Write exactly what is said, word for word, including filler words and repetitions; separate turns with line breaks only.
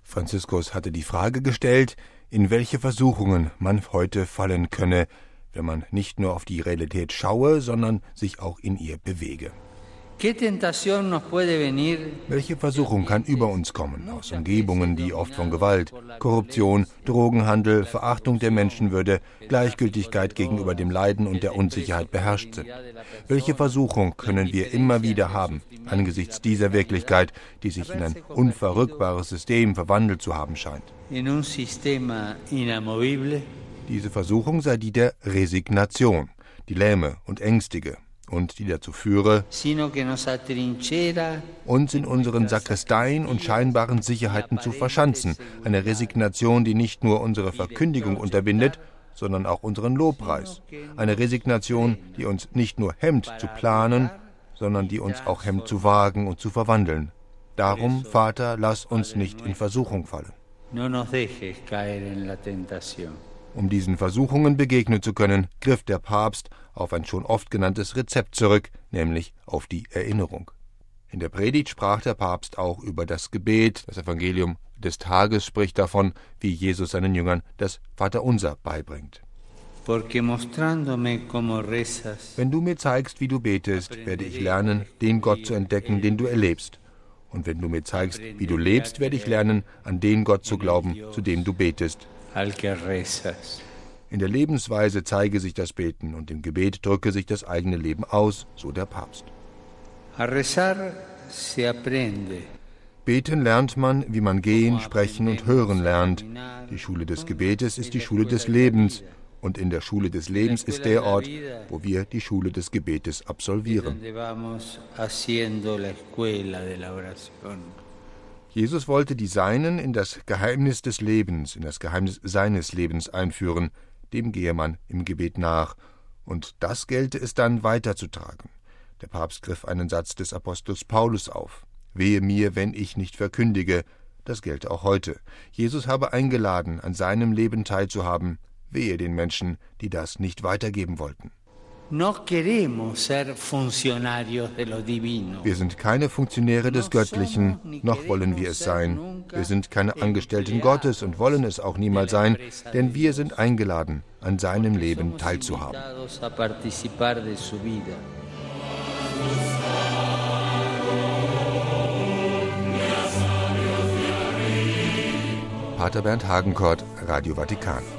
Franziskus hatte die Frage gestellt, in welche Versuchungen man heute fallen könne, wenn man nicht nur auf die Realität schaue, sondern sich auch in ihr bewege. Welche Versuchung kann über uns kommen, aus Umgebungen, die oft von Gewalt, Korruption, Drogenhandel, Verachtung der Menschenwürde, Gleichgültigkeit gegenüber dem Leiden und der Unsicherheit beherrscht sind? Welche Versuchung können wir immer wieder haben, angesichts dieser Wirklichkeit, die sich in ein unverrückbares System verwandelt zu haben scheint? Diese Versuchung sei die der Resignation, die lähme und ängstige, und die dazu führe, uns in unseren Sakristeien und scheinbaren Sicherheiten zu verschanzen. Eine Resignation, die nicht nur unsere Verkündigung unterbindet, sondern auch unseren Lobpreis. Eine Resignation, die uns nicht nur hemmt zu planen, sondern die uns auch hemmt zu wagen und zu verwandeln. Darum, Vater, lass uns nicht in Versuchung fallen. Um diesen Versuchungen begegnen zu können, griff der Papst auf ein schon oft genanntes Rezept zurück, nämlich auf die Erinnerung. In der Predigt sprach der Papst auch über das Gebet. Das Evangelium des Tages spricht davon, wie Jesus seinen Jüngern das Vaterunser beibringt. Wenn du mir zeigst, wie du betest, werde ich lernen, den Gott zu entdecken, den du erlebst. Und wenn du mir zeigst, wie du lebst, werde ich lernen, an den Gott zu glauben, zu dem du betest. In der Lebensweise zeige sich das Beten und im Gebet drücke sich das eigene Leben aus, so der Papst. Beten lernt man, wie man gehen, sprechen und hören lernt. Die Schule des Gebetes ist die Schule des Lebens und in der Schule des Lebens ist der Ort, wo wir die Schule des Gebetes absolvieren. Jesus wollte die Seinen in das Geheimnis des Lebens, in das Geheimnis seines Lebens einführen. Dem gehe man im Gebet nach. Und das gelte es dann weiterzutragen. Der Papst griff einen Satz des Apostels Paulus auf. Wehe mir, wenn ich nicht verkündige. Das gelte auch heute. Jesus habe eingeladen, an seinem Leben teilzuhaben. Wehe den Menschen, die das nicht weitergeben wollten. Wir sind keine Funktionäre des Göttlichen, noch wollen wir es sein. Wir sind keine Angestellten Gottes und wollen es auch niemals sein, denn wir sind eingeladen, an seinem Leben teilzuhaben. Pater Bernd Hagenkort, Radio Vatikan.